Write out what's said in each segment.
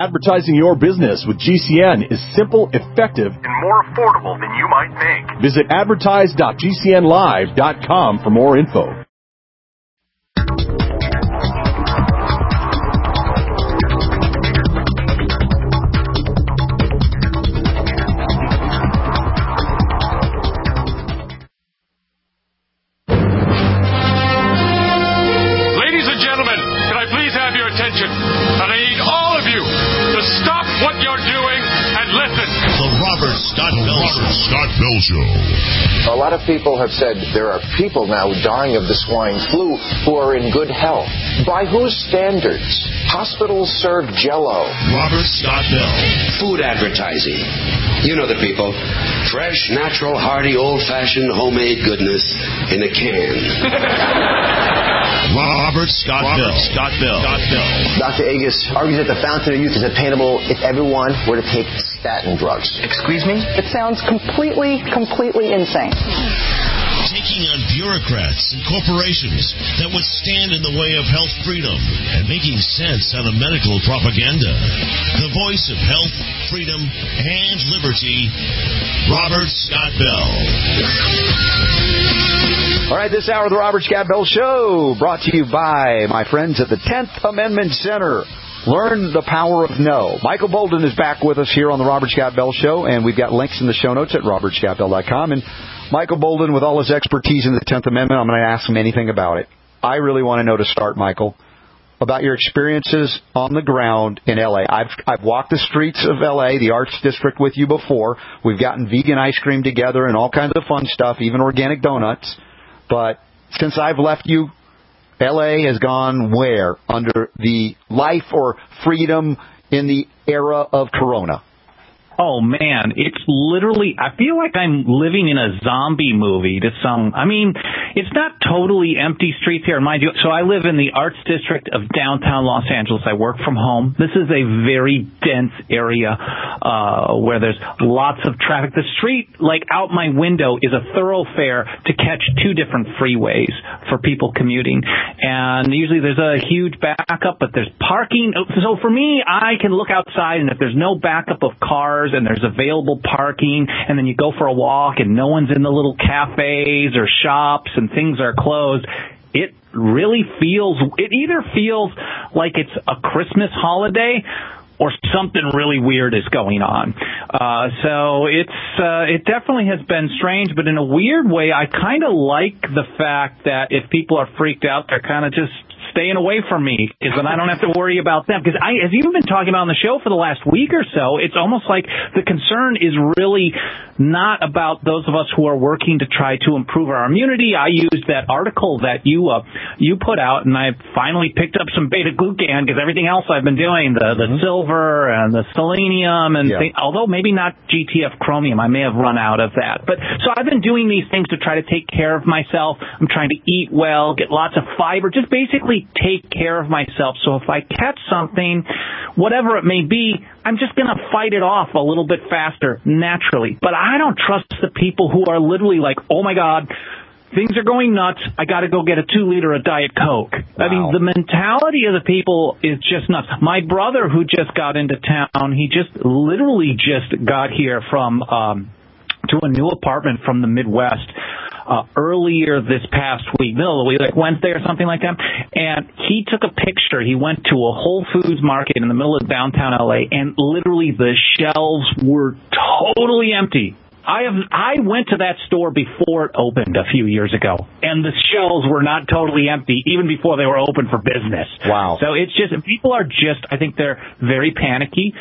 Advertising your business with GCN is simple, effective, and more affordable than you might think. Visit advertise.gcnlive.com for more info. A lot of people have said there are people now dying of the swine flu who are in good health. By whose standards? Hospitals serve Jell-O. Robert Scott Bell. Food advertising. You know the people. Fresh, natural, hearty, old-fashioned, homemade goodness in a can. Robert Scott Bell. Dr. Agus argues that the fountain of youth is attainable if everyone were to take statin drugs. Excuse me? It sounds completely insane. Taking on bureaucrats and corporations that would stand in the way of health freedom and making sense out of medical propaganda. The voice of health, freedom, and liberty, Robert Scott Bell. All right, this hour of the Robert Scott Bell Show brought to you by my friends at the 10th Amendment Center. Learn the power of no. Michael Bolden is back with us here on the Robert Scott Bell Show, and we've got links in the show notes at robertscottbell.com. And Michael Bolden, with all his expertise in the 10th Amendment, I'm going to ask him anything about it. I really want to know to start, Michael, about your experiences on the ground in L.A. I've walked the streets of L.A., the Arts District, with you before. We've gotten vegan ice cream together and all kinds of fun stuff, even organic donuts. But since I've left you, L.A. has gone where under the life or freedom in the era of Corona? Oh, man, it's literally, I feel like I'm living in a zombie movie to some, I mean, it's not totally empty streets here, mind you. So I live in the Arts District of downtown Los Angeles. I work from home. This is a very dense area where there's lots of traffic. The street, like out my window, is a thoroughfare to catch two different freeways for people commuting. And usually there's a huge backup, but there's parking. So for me, I can look outside, and if there's no backup of cars, and there's available parking, and then you go for a walk and no one's in the little cafes or shops and things are closed, it really feels, it either feels like it's a Christmas holiday or something really weird is going on. So it definitely has been strange, but in a weird way, I kind of like the fact that if people are freaked out, they're kind of just staying away from me, because then I don't have to worry about them. Because as you've been talking about on the show for the last week or so, it's almost like the concern is really not about those of us who are working to try to improve our immunity. I used that article that you put out, and I finally picked up some beta-glucan, because everything else I've been doing, the silver and the selenium, and although maybe not GTF chromium, I may have run out of that. But so I've been doing these things to try to take care of myself. I'm trying to eat well, get lots of fiber, just basically take care of myself. So if I catch something, whatever it may be, I'm just going to fight it off a little bit faster, naturally. But I don't trust the people who are literally like, oh my God, things are going nuts, I got to go get a 2-liter of Diet Coke. Wow. I mean, the mentality of the people is just nuts. My brother, who just got into town, he just literally just got here from to a new apartment from the Midwest earlier this past week, middle of the week, like Wednesday or something like that. And he took a picture. He went to a Whole Foods market in the middle of downtown LA, and literally the shelves were totally empty. I went to that store before it opened a few years ago, and the shelves were not totally empty even before they were open for business. Wow. So it's just, people are just, I think they're very panicky,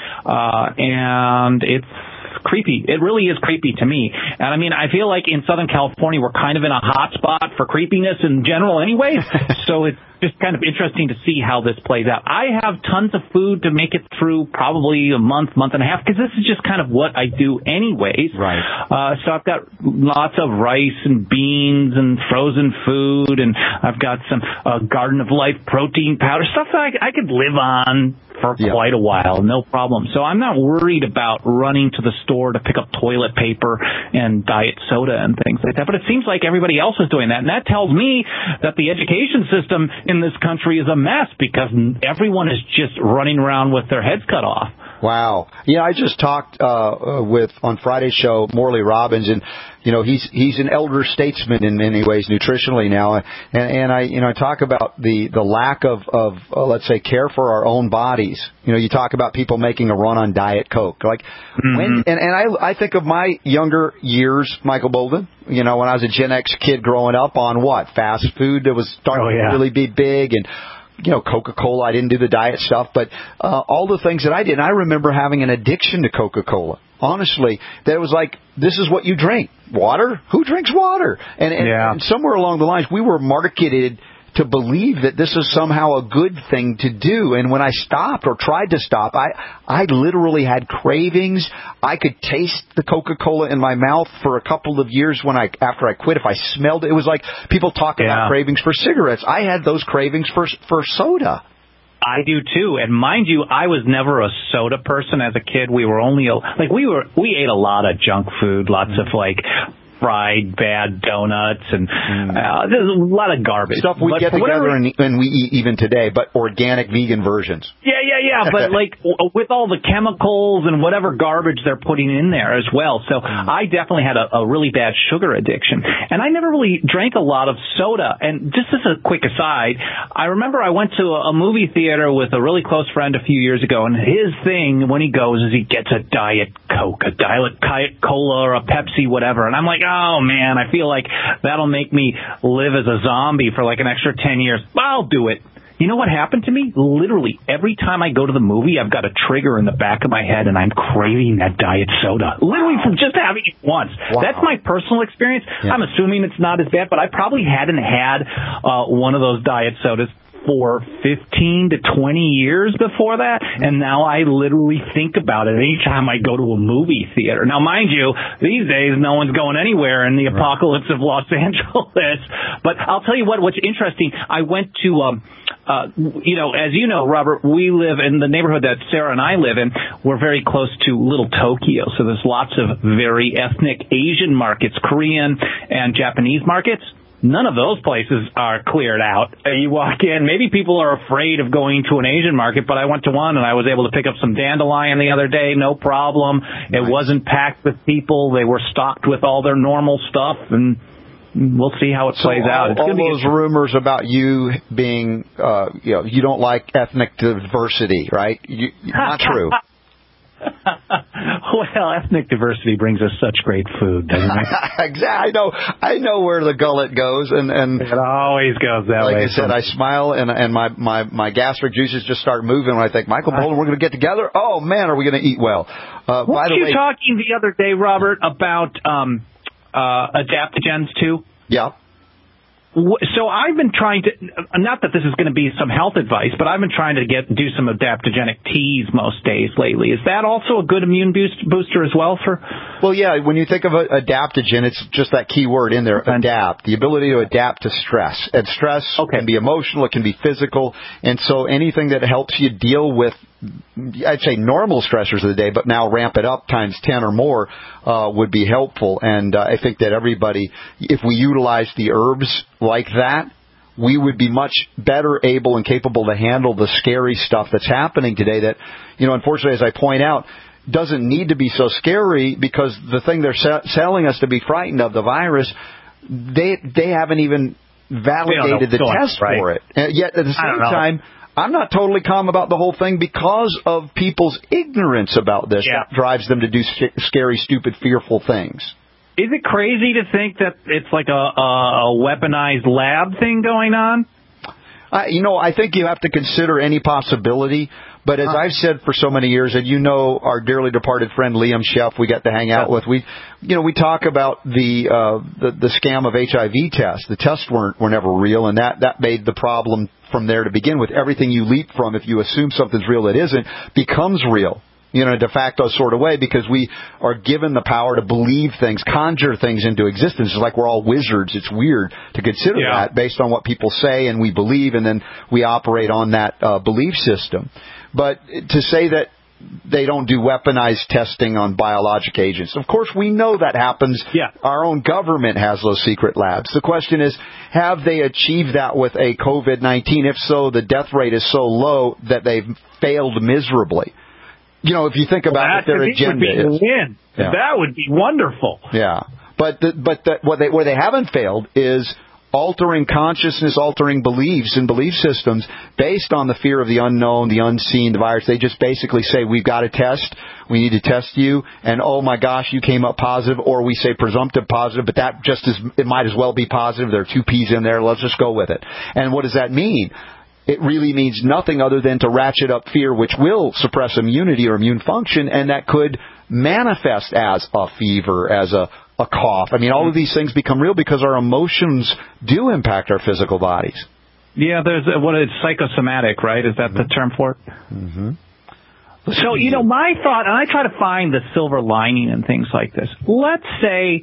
and it's creepy. It really is creepy to me. And I mean, I feel like in Southern California, we're kind of in a hot spot for creepiness in general anyway. So it's just kind of interesting to see how this plays out. I have tons of food to make it through probably a month and a half, because this is just kind of what I do anyways. Right. So I've got lots of rice and beans and frozen food, and I've got some Garden of Life protein powder, stuff that I could live on for quite a while, no problem. So I'm not worried about running to the store to pick up toilet paper and diet soda and things like that. But it seems like everybody else is doing that, and that tells me that the education system in this country is a mess because everyone is just running around with their heads cut off. Wow. Yeah, I just talked with on Friday's show Morley Robbins, and he's an elder statesman in many ways nutritionally now, and I talk about the lack of let's say care for our own bodies. You talk about people making a run on Diet Coke, like when I think of my younger years, Michael Bolden. When I was a Gen X kid growing up on what fast food that was starting to really be big, and Coca-Cola, I didn't do the diet stuff, but all the things that I did. And I remember having an addiction to Coca-Cola. Honestly, that it was like, this is what you drink. Water? Who drinks water? And somewhere along the lines, we were marketed to believe that this is somehow a good thing to do. And when I stopped or tried to stop, I literally had cravings. I could taste the Coca-Cola in my mouth for a couple of years after I quit. If I smelled it, it was like people talk about cravings for cigarettes. I had those cravings for soda. I do too, and mind you, I was never a soda person as a kid. We were only we ate a lot of junk food, lots of fried bad donuts, and there's a lot of garbage stuff we get together and we eat even today, but organic vegan versions. Yeah, but with all the chemicals and whatever garbage they're putting in there as well. So I definitely had a really bad sugar addiction, and I never really drank a lot of soda. And just as a quick aside, I remember I went to a movie theater with a really close friend a few years ago, and his thing when he goes is he gets a Diet Coke, a Diet Cola, or a Pepsi, whatever, and I'm like, oh man, I feel like that'll make me live as a zombie for an extra 10 years. I'll do it. You know what happened to me? Literally, every time I go to the movie, I've got a trigger in the back of my head, and I'm craving that diet soda. Literally from just having it once. Wow. That's my personal experience. Yeah. I'm assuming it's not as bad, but I probably hadn't had one of those diet sodas for 15 to 20 years before that, and now I literally think about it anytime I go to a movie theater. Now, mind you, these days no one's going anywhere in the apocalypse of Los Angeles, but I'll tell you what's interesting. I went to, as you know, Robert, we live in the neighborhood that Sarah and I live in. We're very close to Little Tokyo, so there's lots of very ethnic Asian markets, Korean and Japanese markets. None of those places are cleared out. You walk in, maybe people are afraid of going to an Asian market, but I went to one and I was able to pick up some dandelion the other day, no problem. Nice. It wasn't packed with people. They were stocked with all their normal stuff, and we'll see how it plays out. All those rumors about you being, you don't like ethnic diversity, right? Not true. Well, ethnic diversity brings us such great food, doesn't it? Exactly. I know where the gullet goes, and it always goes that way. Like I said, I smile, and my gastric juices just start moving when I think, Michael Bolden, we're going to get together. Oh man, are we going to eat well? Weren't you talking the other day, Robert, about adaptogens too? Yeah. So I've been trying to, not that this is going to be some health advice, but I've been trying to do some adaptogenic teas most days lately. Is that also a good immune booster as well for? Well, yeah, when you think of adaptogen, it's just that key word in there, adapt, the ability to adapt to stress. And stress can be emotional, it can be physical, and so anything that helps you deal with, I'd say normal stressors of the day, but now ramp it up times 10 or more would be helpful. And I think that everybody, if we utilize the herbs like that, we would be much better able and capable to handle the scary stuff that's happening today that, unfortunately, as I point out, doesn't need to be so scary, because the thing they're selling us to be frightened of, the virus, they haven't even validated the test for it. And yet at the same time, I'm not totally calm about the whole thing because of people's ignorance about this. Yeah. That drives them to do scary, stupid, fearful things. Is it crazy to think that it's like a weaponized lab thing going on? I think you have to consider any possibility. But as I've said for so many years, and our dearly departed friend Liam Sheff, we got to hang out with. We talk about the scam of HIV tests. The tests were never real, and that made the problem from there to begin with. Everything you leap from, if you assume something's real that isn't, becomes real. In a de facto sort of way, because we are given the power to believe things, conjure things into existence. It's like we're all wizards. It's weird to consider that based on what people say and we believe, and then we operate on that belief system. But to say that they don't do weaponized testing on biologic agents. Of course, we know that happens. Yeah. Our own government has those secret labs. The question is, have they achieved that with a COVID-19? If so, the death rate is so low that they've failed miserably. You know, if you think about what their agenda is. Yeah. That would be wonderful. Yeah. But where they haven't failed is altering consciousness, altering beliefs and belief systems based on the fear of the unknown, the unseen, the virus. They just basically say, we've got a test, we need to test you, and oh my gosh, you came up positive, or we say presumptive positive, but that it might as well be positive. There are two P's in there, let's just go with it. And what does that mean? It really means nothing other than to ratchet up fear, which will suppress immunity or immune function, and that could manifest as a fever, as a cough. I mean, all of these things become real because our emotions do impact our physical bodies. Yeah, there's it's psychosomatic, right? Is that the term for it? Mm-hmm. So, my thought, and I try to find the silver lining in things like this. Let's say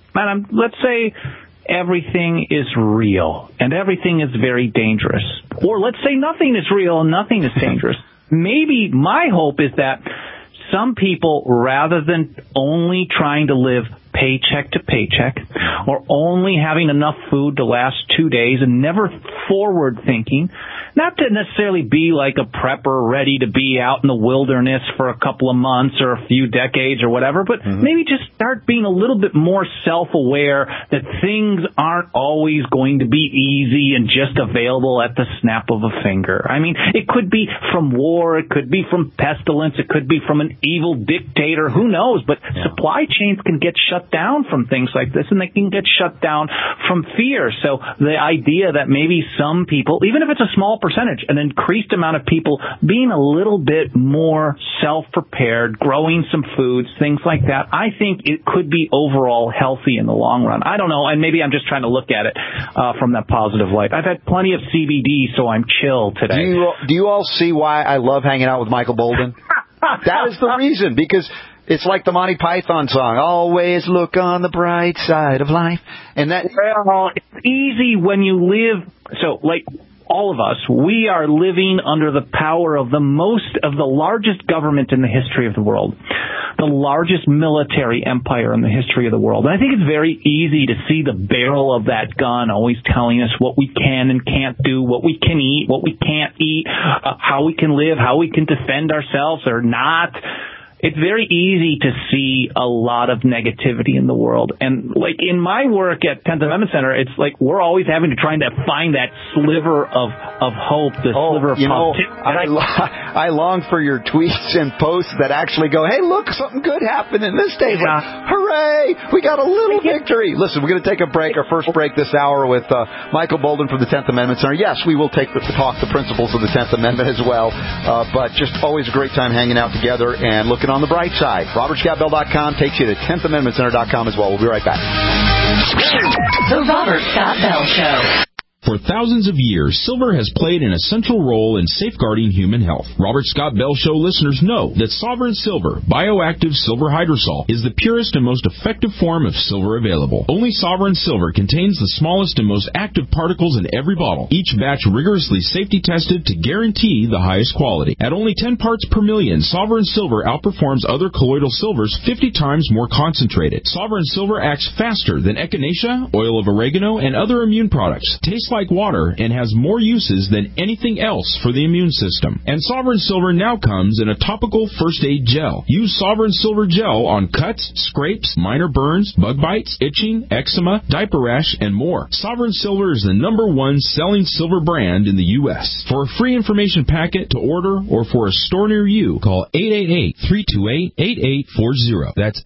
everything is real and everything is very dangerous. Or let's say nothing is real and nothing is dangerous. Maybe my hope is that some people, rather than only trying to live paycheck to paycheck or only having enough food to last 2 days and never forward thinking, not to necessarily be like a prepper ready to be out in the wilderness for a couple of months or a few decades or whatever, but maybe just start being a little bit more self-aware that things aren't always going to be easy and just available at the snap of a finger. I mean, it could be from war, it could be from pestilence, it could be from an evil dictator, who knows, but supply chains can get shut down from things like this, and they can get shut down from fear. So the idea that maybe some people, even if it's a small percentage, an increased amount of people being a little bit more self-prepared, growing some foods, things like that, I think it could be overall healthy in the long run. I don't know, and maybe I'm just trying to look at it from that positive light. I've had plenty of CBD, so I'm chill today. Do you all see why I love hanging out with Michael Boldin? That is the reason, because it's like the Monty Python song, always look on the bright side of life. And that, well, it's easy when you live, so like all of us, we are living under the power of the largest government in the history of the world, the largest military empire in the history of the world. And I think it's very easy to see the barrel of that gun always telling us what we can and can't do, what we can eat, what we can't eat, how we can live, how we can defend ourselves or not. It's very easy to see a lot of negativity in the world. And like in my work at 10th Amendment Center, it's like we're always having to try to find that sliver of hope, the sliver of positivity. I long for your tweets and posts that actually go, hey, look, something good happened in this day. Like, hooray, we got a little victory. Listen, we're going to take a break, our first break this hour with Michael Boldin from the 10th Amendment Center. Yes, we will talk the principles of the 10th Amendment as well, but just always a great time hanging out together and looking on the bright side. RobertScottBell.com takes you to 10thamendmentcenter.com as well. We'll be right back. The Robert Scott Bell Show. For thousands of years, silver has played an essential role in safeguarding human health. Robert Scott Bell Show listeners know that Sovereign Silver, bioactive silver hydrosol, is the purest and most effective form of silver available. Only Sovereign Silver contains the smallest and most active particles in every bottle, each batch rigorously safety tested to guarantee the highest quality. At only 10 parts per million, Sovereign Silver outperforms other colloidal silvers 50 times more concentrated. Sovereign Silver acts faster than echinacea, oil of oregano, and other immune products. Tastes like water and has more uses than anything else for the immune system. And Sovereign Silver now comes in a topical first aid gel. Use Sovereign Silver gel on cuts, scrapes, minor burns, bug bites, itching, eczema, diaper rash, and more. Sovereign Silver is the #1 selling silver brand in the U.S. For a free information packet to order or for a store near you, call 888-328-8840. That's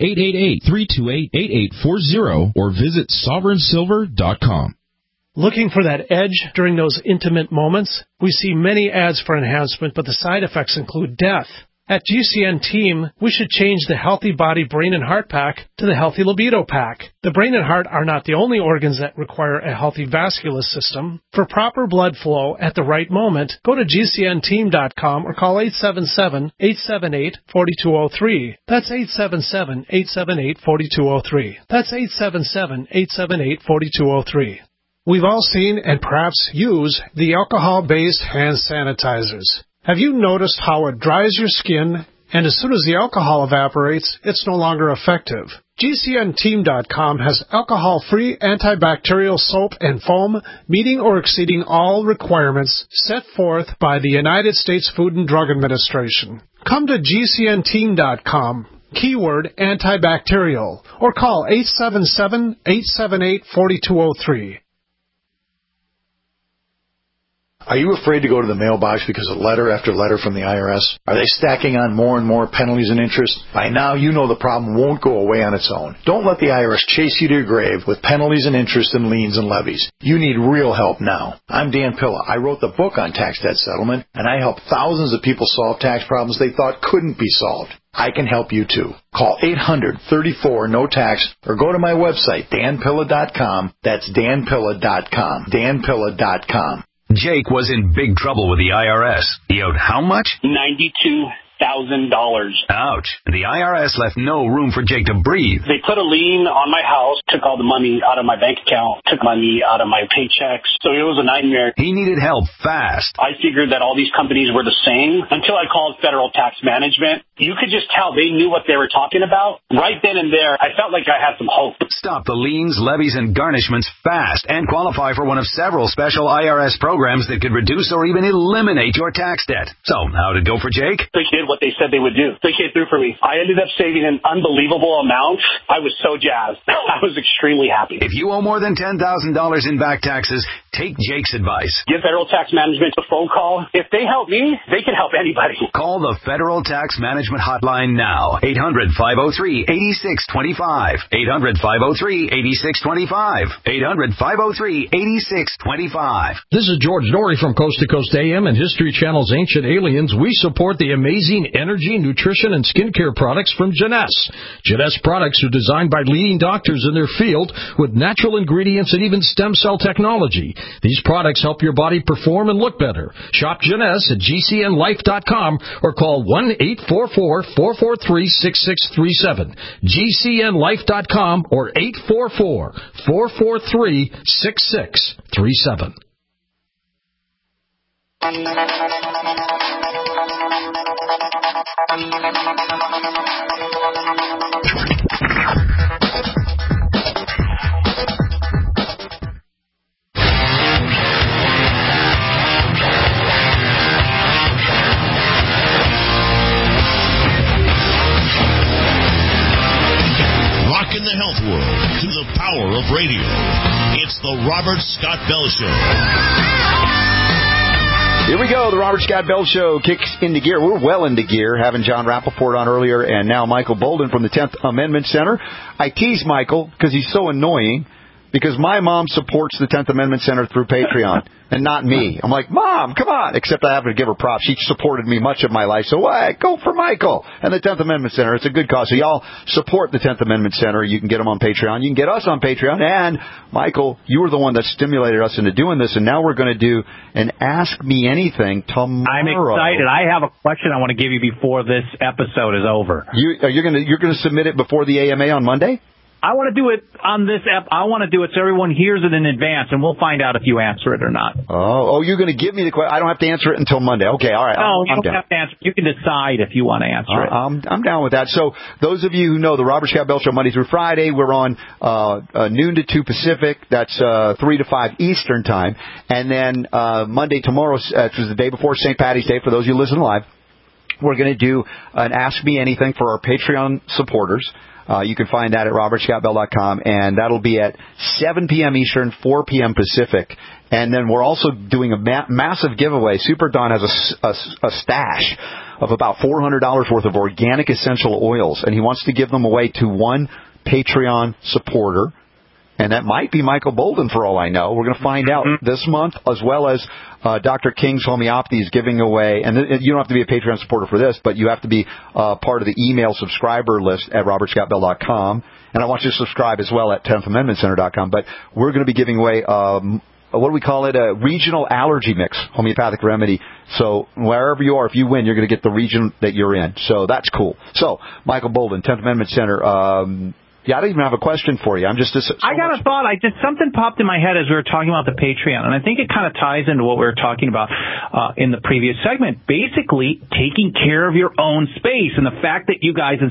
888-328-8840 or visit sovereignsilver.com. Looking for that edge during those intimate moments? We see many ads for enhancement, but the side effects include death. At GCN Team, we should change the Healthy Body, Brain, and Heart Pack to the Healthy Libido Pack. The brain and heart are not the only organs that require a healthy vascular system. For proper blood flow at the right moment, go to GCNteam.com or call 877-878-4203. That's 877-878-4203. That's 877-878-4203. We've all seen and perhaps use the alcohol-based hand sanitizers. Have you noticed how it dries your skin And as soon as the alcohol evaporates, it's no longer effective. GCNteam.com has alcohol-free antibacterial soap and foam meeting or exceeding all requirements set forth by the United States Food and Drug Administration. Come to GCNteam.com, keyword antibacterial, or call 877-878-4203. Are you afraid to go to the mailbox because of letter after letter from the IRS? Are they stacking on more and more penalties and interest? By now, you know the problem won't go away on its own. Don't let the IRS chase you to your grave with penalties and interest and liens and levies. You need real help now. I'm Dan Pilla. I wrote the book on tax debt settlement, and I help thousands of people solve tax problems they thought couldn't be solved. I can help you too. Call 800-34-NO-TAX or go to my website, danpilla.com. That's danpilla.com. danpilla.com. Jake was in big trouble with the IRS. He owed how much? $92,000. Ouch. The IRS left no room for Jake to breathe. They put a lien on my house, took all the money out of my bank account, took money out of my paychecks. So it was a nightmare. He needed help fast. I figured that all these companies were the same until I called Federal Tax Management. You could just tell they knew what they were talking about. Right then and there, I felt like I had some hope. Stop the liens, levies, and garnishments fast and qualify for one of several special IRS programs that could reduce or even eliminate your tax debt. So, how'd it go for Jake? They did what they said they would do. They came through for me. I ended up saving an unbelievable amount. I was so jazzed. I was extremely happy. If you owe more than $10,000 in back taxes, take Jake's advice. Give Federal Tax Management a phone call. If they help me, they can help anybody. Call the Federal Tax Management Hotline now. 800-503-8625. 800-503-8625. 800-503-8625. This is George Norrie from Coast to Coast AM and History Channel's Ancient Aliens. We support the amazing energy, nutrition, and skincare products from Jeunesse. Jeunesse products are designed by leading doctors in their field with natural ingredients and even stem cell technology. These products help your body perform and look better. Shop Jeunesse at GCNlife.com or call 1-844-443-6637. GCNlife.com or 844-443-6637. Rocking the health world to the power of radio. It's the Robert Scott Bell Show. Here we go. The Robert Scott Bell Show kicks into gear. We're well into gear, having John Rappaport on earlier and now Michael Bolden from the 10th Amendment Center. I tease Michael because he's so annoying because my mom supports the 10th Amendment Center through Patreon and not me. I'm like, Mom, come on. Except I have to give her props. She supported me much of my life. So go for Michael and the 10th Amendment Center. It's a good cause. So y'all support the 10th Amendment Center. You can get them on Patreon. You can get us on Patreon. And, Michael, you were the one that stimulated us into doing this. And now we're going to do an Ask Me Anything tomorrow. I'm excited. I have a question I want to give you before this episode is over. You're going to submit it before the AMA on Monday? I want to do it on this app. I want to do it so everyone hears it in advance, and we'll find out if you answer it or not. Oh, you're going to give me the question. I don't have to answer it until Monday. Okay, all right. No, you don't have to answer. You can decide if you want to answer it. I'm down with that. So those of you who know the Robert Scott Bell Show Monday through Friday, we're on noon to 2 Pacific. That's 3 to 5 Eastern time. And then Monday, tomorrow, which is the day before St. Patty's Day, for those of you listening live, we're going to do an Ask Me Anything for our Patreon supporters. You can find that at robertscottbell.com, and that'll be at 7 p.m. Eastern, 4 p.m. Pacific. And then we're also doing a massive giveaway. Super Don has a stash of about $400 worth of organic essential oils, and he wants to give them away to one Patreon supporter. And that might be Michael Bolden, for all I know. We're going to find out this month, as well as Dr. King's Homeopathy is giving away, and you don't have to be a Patreon supporter for this, but you have to be part of the email subscriber list at robertscottbell.com. And I want you to subscribe as well at 10thamendmentcenter.com. But we're going to be giving away, what do we call it, a regional allergy mix, homeopathic remedy. So wherever you are, if you win, you're going to get the region that you're in. So that's cool. So, Michael Bolden, 10th Amendment Center, Yeah, I don't even have a question for you. I'm just... I got a thought. Something popped in my head as we were talking about the Patreon, and I think it kind of ties into what we were talking about in the previous segment. Basically, taking care of your own space, and the fact that you guys,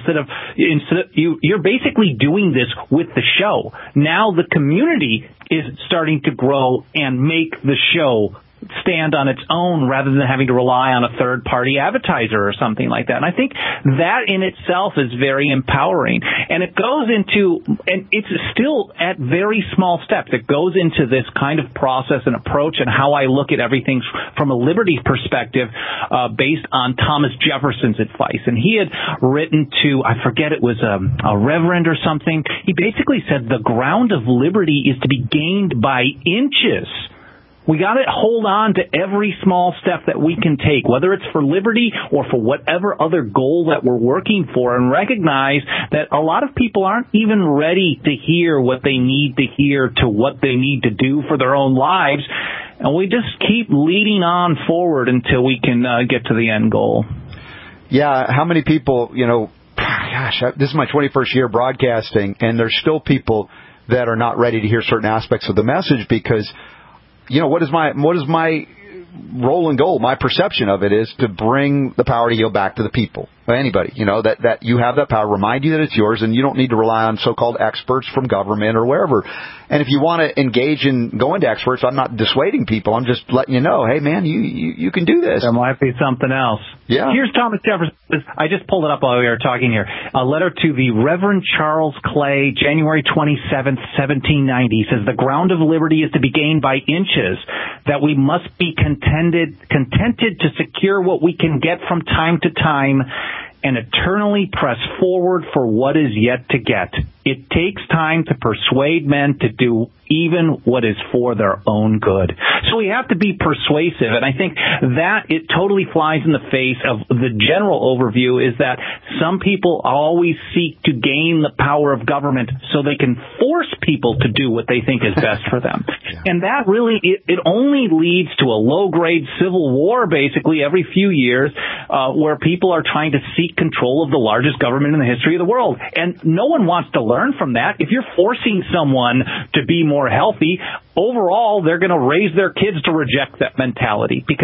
you're basically doing this with the show. Now the community is starting to grow and make the show stand on its own rather than having to rely on a third-party advertiser or something like that. And I think that in itself is very empowering. And it goes into, and it's still at very small steps, it goes into this kind of process and approach and how I look at everything from a liberty perspective based on Thomas Jefferson's advice. And he had written to, I forget, it was a reverend or something. He basically said the ground of liberty is to be gained by inches. We got to hold on to every small step that we can take, whether it's for liberty or for whatever other goal that we're working for, and recognize that a lot of people aren't even ready to hear what they need to hear to what they need to do for their own lives. And we just keep leading on forward until we can get to the end goal. Yeah, how many people, gosh, this is my 21st year broadcasting, and there's still people that are not ready to hear certain aspects of the message because... what is my role and goal? My perception of it is to bring the power to heal back to the people. Anybody, that you have that power, remind you that it's yours, and you don't need to rely on so-called experts from government or wherever. And if you want to engage in going to experts, I'm not dissuading people. I'm just letting you know, hey, man, you can do this. There might be something else. Yeah. Here's Thomas Jefferson. I just pulled it up while we were talking here. A letter to the Reverend Charles Clay, January 27th, 1790. He says, the ground of liberty is to be gained by inches, that we must be contented to secure what we can get from time to time and eternally press forward for what is yet to get. It takes time to persuade men to do even what is for their own good. So we have to be persuasive, and I think that it totally flies in the face of the general overview is that some people always seek to gain the power of government so they can force people to do what they think is best for them. Yeah. And that really, it only leads to a low-grade civil war, basically, every few years, where people are trying to seek control of the largest government in the history of the world. And no one wants to learn from that. If you're forcing someone to be more healthy, overall, they're going to raise their kids to reject that mentality because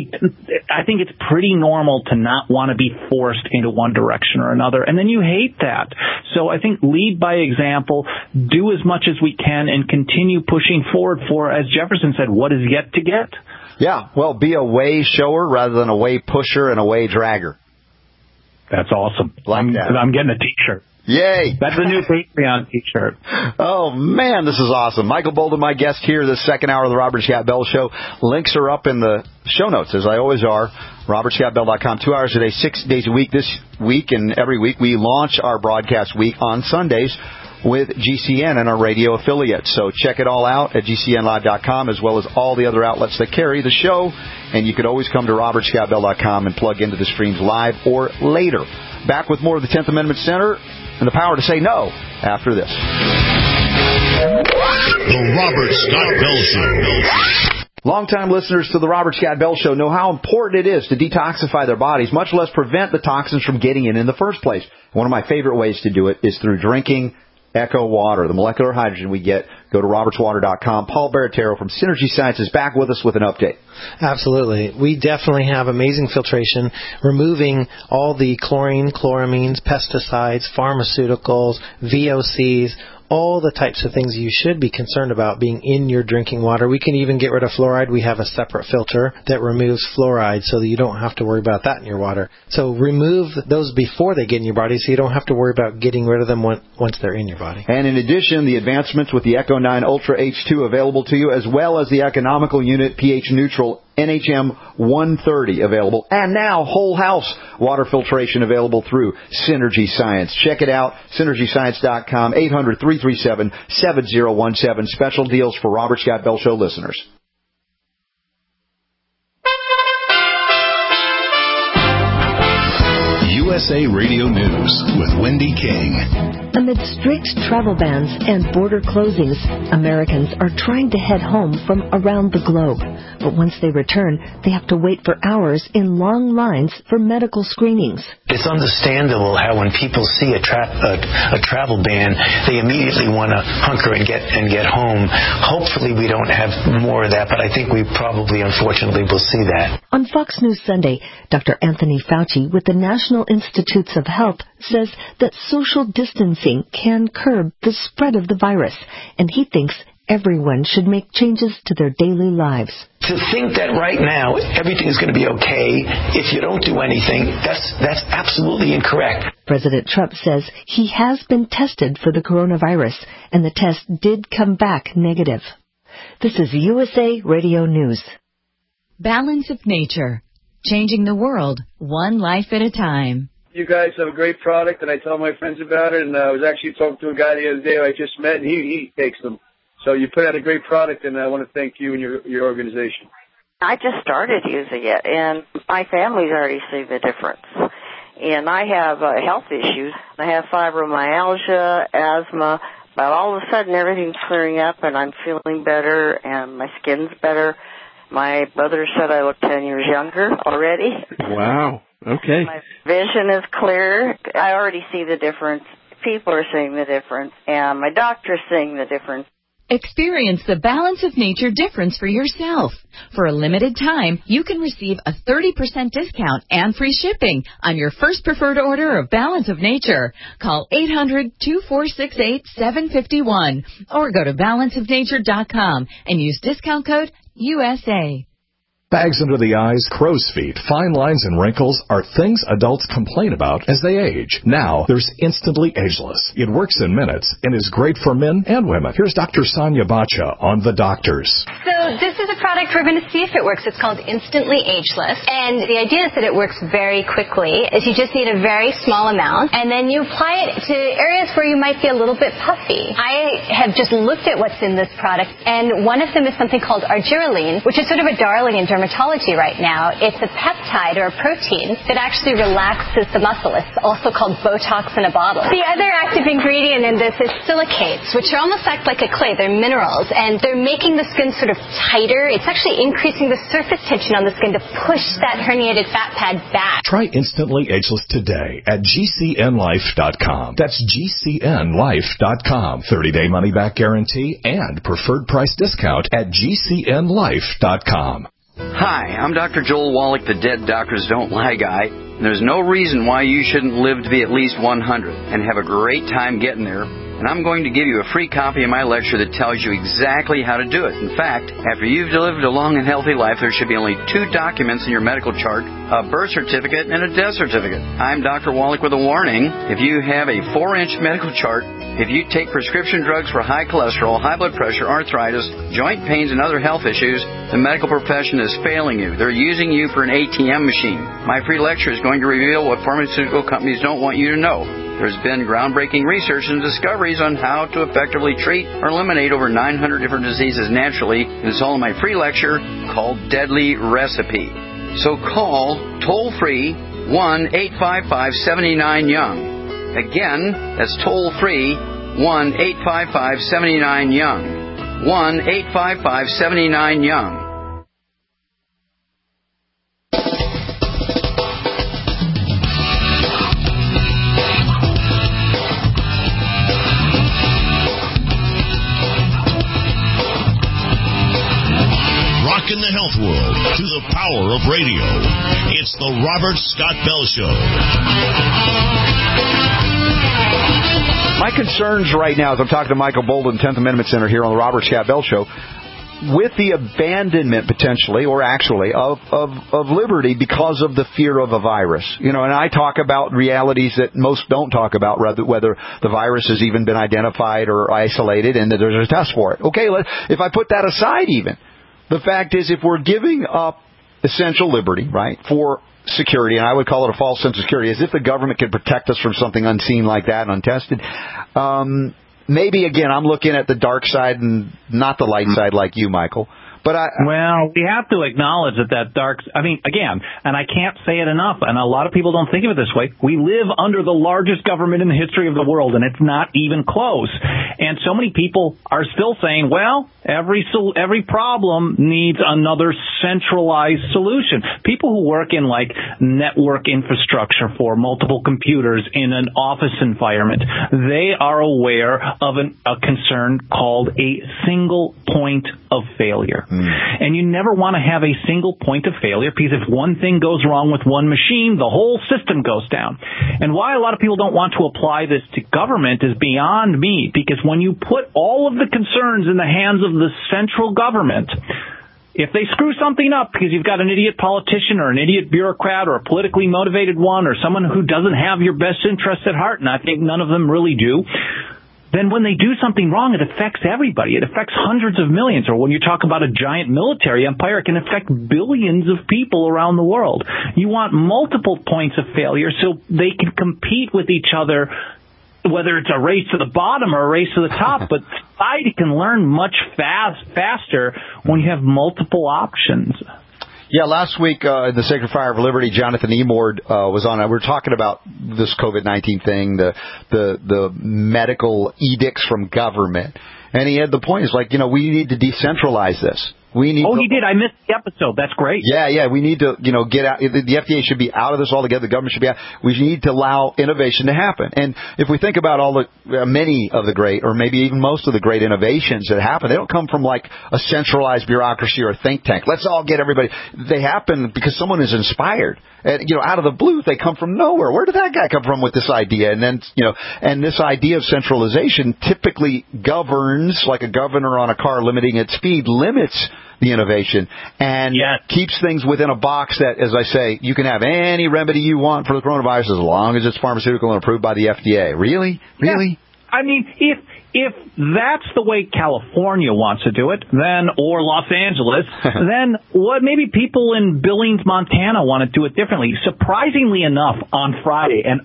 I think it's pretty normal to not want to be forced into one direction or another. And then you hate that. So I think lead by example, do as much as we can, and continue pushing forward for, as Jefferson said, what is yet to get. Yeah, well, be a way shower rather than a way pusher and a way dragger. That's awesome. I'm getting a T-shirt. Yay! That's a new Patreon T-shirt. Oh, man, this is awesome. Michael Bolden, my guest here this second hour of the Robert Scott Bell Show. Links are up in the show notes, as I always are. RobertScottBell.com, 2 hours a day, 6 days a week. This week and every week we launch our broadcast week on Sundays with GCN and our radio affiliates. So check it all out at GCNlive.com, as well as all the other outlets that carry the show. And you can always come to RobertScottBell.com and plug into the streams live or later. Back with more of the 10th Amendment Center and the power to say no after this. The Robert Scott Bell Show. Longtime listeners to the Robert Scott Bell Show know how important it is to detoxify their bodies, much less prevent the toxins from getting in the first place. One of my favorite ways to do it is through drinking Echo Water, the molecular hydrogen we get. Go to robertswater.com. Paul Baratero from Synergy Science is back with us with an update. Absolutely. We definitely have amazing filtration, removing all the chlorine, chloramines, pesticides, pharmaceuticals, VOCs, all the types of things you should be concerned about being in your drinking water. We can even get rid of fluoride. We have a separate filter that removes fluoride so that you don't have to worry about that in your water. So remove those before they get in your body so you don't have to worry about getting rid of them once they're in your body. And in addition, the advancements with the Echo 9 Ultra H2 available to you, as well as the economical unit pH neutral NHM 130 available, and now whole house water filtration available through Synergy Science. Check it out, synergyscience.com, 800-337-7017. Special deals for Robert Scott Bell Show listeners. USA Radio News with Wendy King. Amid strict travel bans and border closings, Americans are trying to head home from around the globe. But once they return, they have to wait for hours in long lines for medical screenings. It's understandable how when people see a travel ban, they immediately want to hunker and get home. Hopefully we don't have more of that, but I think we probably, unfortunately, will see that. On Fox News Sunday, Dr. Anthony Fauci with the National Institutes of Health says that social distancing can curb the spread of the virus, and he thinks everyone should make changes to their daily lives. To think that right now everything is going to be okay if you don't do anything, that's absolutely incorrect. President Trump says he has been tested for the coronavirus, and the test did come back negative. This is USA Radio News. Balance of Nature, changing the world one life at a time. You guys have a great product, and I tell my friends about it, and I was actually talking to a guy the other day I just met, and he takes them. So you put out a great product, and I want to thank you and your organization. I just started using it, and my family's already seen the difference. And I have health issues. I have fibromyalgia, asthma, but all of a sudden everything's clearing up, and I'm feeling better, and my skin's better. My brother said I look 10 years younger already. Wow. Okay. My vision is clear. I already see the difference. People are seeing the difference, and my doctor's seeing the difference. Experience the Balance of Nature difference for yourself. For a limited time, you can receive a 30% discount and free shipping on your first preferred order of Balance of Nature. Call 800-2468-751 or go to balanceofnature.com and use discount code USA. Bags under the eyes, crow's feet, fine lines, and wrinkles are things adults complain about as they age. Now, there's Instantly Ageless. It works in minutes and is great for men and women. Here's Dr. Sonia Bacha on The Doctors. So this is a product we're going to see if it works. It's called Instantly Ageless. And the idea is that it works very quickly. Is you just need a very small amount, and then you apply it to areas where you might be a little bit puffy. I have just looked at what's in this product, and one of them is something called argireline, which is sort of a darling in dermatology right now. It's a peptide or a protein that actually relaxes the muscle. It's also called Botox in a bottle. The other active ingredient in this is silicates, which are almost act like a clay. They're minerals, and they're making the skin sort of tighter. It's actually increasing the surface tension on the skin to push that herniated fat pad back. Try Instantly Ageless today at GCNlife.com. That's GCNlife.com. 30-day money-back guarantee and preferred price discount at GCNlife.com. Hi, I'm Dr. Joel Wallach, the Dead Doctors Don't Lie guy. There's no reason why you shouldn't live to be at least 100 and have a great time getting there. And I'm going to give you a free copy of my lecture that tells you exactly how to do it. In fact, after you've lived a long and healthy life, there should be only 2 documents in your medical chart, a birth certificate and a death certificate. I'm Dr. Wallach with a warning. If you have a 4-inch medical chart, if you take prescription drugs for high cholesterol, high blood pressure, arthritis, joint pains, and other health issues, the medical profession is failing you. They're using you for an ATM machine. My free lecture is going to reveal what pharmaceutical companies don't want you to know. There's been groundbreaking research and discoveries on how to effectively treat or eliminate over 900 different diseases naturally. And it's all in my free lecture called Deadly Recipe. So call toll-free 1-855-79-YOUNG. Again, that's toll-free 1-855-79-YOUNG. 1-855-79-YOUNG. In the health world through the power of radio. It's the Robert Scott Bell Show. My concerns right now, as I'm talking to Michael Bolden, 10th Amendment Center here on the Robert Scott Bell Show, with the abandonment potentially, or actually, of liberty because of the fear of a virus. You know, and I talk about realities that most don't talk about, whether the virus has even been identified or isolated and that there's a test for it. Okay, if I put that aside even, the fact is, if we're giving up essential liberty, right, for security, and I would call it a false sense of security, as if the government could protect us from something unseen like that, untested, maybe, again, I'm looking at the dark side and not the light side like you, Michael. Well, we have to acknowledge that dark. I mean, again, and I can't say it enough, and a lot of people don't think of it this way. We live under the largest government in the history of the world, and it's not even close. And so many people are still saying, well, every problem needs another centralized solution. People who work in like network infrastructure for multiple computers in an office environment, they are aware of a concern called a single point of failure. And you never want to have a single point of failure, because if one thing goes wrong with one machine, the whole system goes down. And why a lot of people don't want to apply this to government is beyond me, because when you put all of the concerns in the hands of the central government, if they screw something up because you've got an idiot politician or an idiot bureaucrat or a politically motivated one or someone who doesn't have your best interests at heart, and I think none of them really do, then when they do something wrong, it affects everybody. It affects hundreds of millions. Or when you talk about a giant military empire, it can affect billions of people around the world. You want multiple points of failure so they can compete with each other, whether it's a race to the bottom or a race to the top. But society can learn much faster when you have multiple options. Yeah, last week in the Sacred Fire of Liberty, Jonathan Emord was on. We were talking about this COVID-19 thing, the medical edicts from government, and he had the point. It's like, we need to decentralize this. He did. I missed the episode. That's great. Yeah. We need to, get out. The FDA should be out of this altogether. The government should be out. We need to allow innovation to happen. And if we think about many of the great, or maybe even most of the great innovations that happen, they don't come from like a centralized bureaucracy or a think tank. Let's all get everybody. They happen because someone is inspired. And, out of the blue, they come from nowhere. Where did that guy come from with this idea? And then, and this idea of centralization typically governs, like a governor on a car limiting its speed, limits the innovation and keeps things within a box that, as I say, you can have any remedy you want for the coronavirus as long as it's pharmaceutical and approved by the FDA. Really? Really? I mean, if that's the way California wants to do it, then, or Los Angeles, then maybe people in Billings, Montana want to do it differently. Surprisingly enough, on Friday, and,